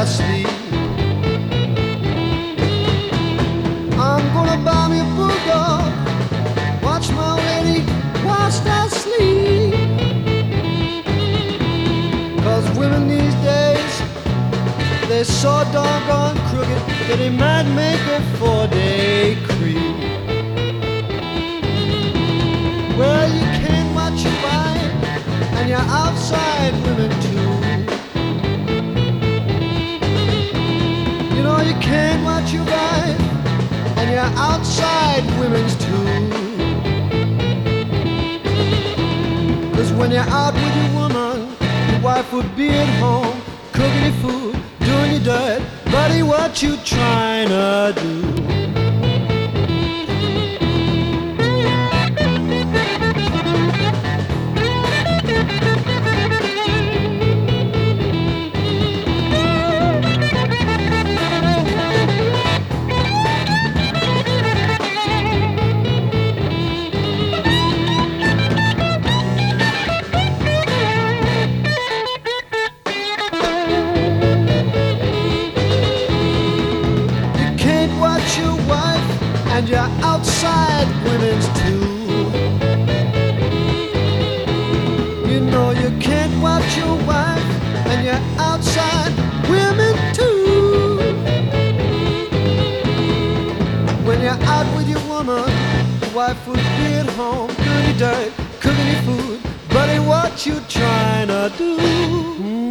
sleep. I'm gonna buy me a bulldog, watch my lady whilst I sleep. 'Cause women these days, they're so doggone crooked that they might make a 4-day creep. Well, you can't watch your wife and your outside women too. You know you can't watch your wife and your outside women's too. 'Cause when you're out with your woman, your wife would be at home cooking your food, doing your dirt. Buddy, what you trying to do? Your wife and your outside women's too. You know you can't watch your wife and your outside women too. When you're out with your woman, your wife would be at home doing your dirt, cooking your food. Buddy, what you trying to do?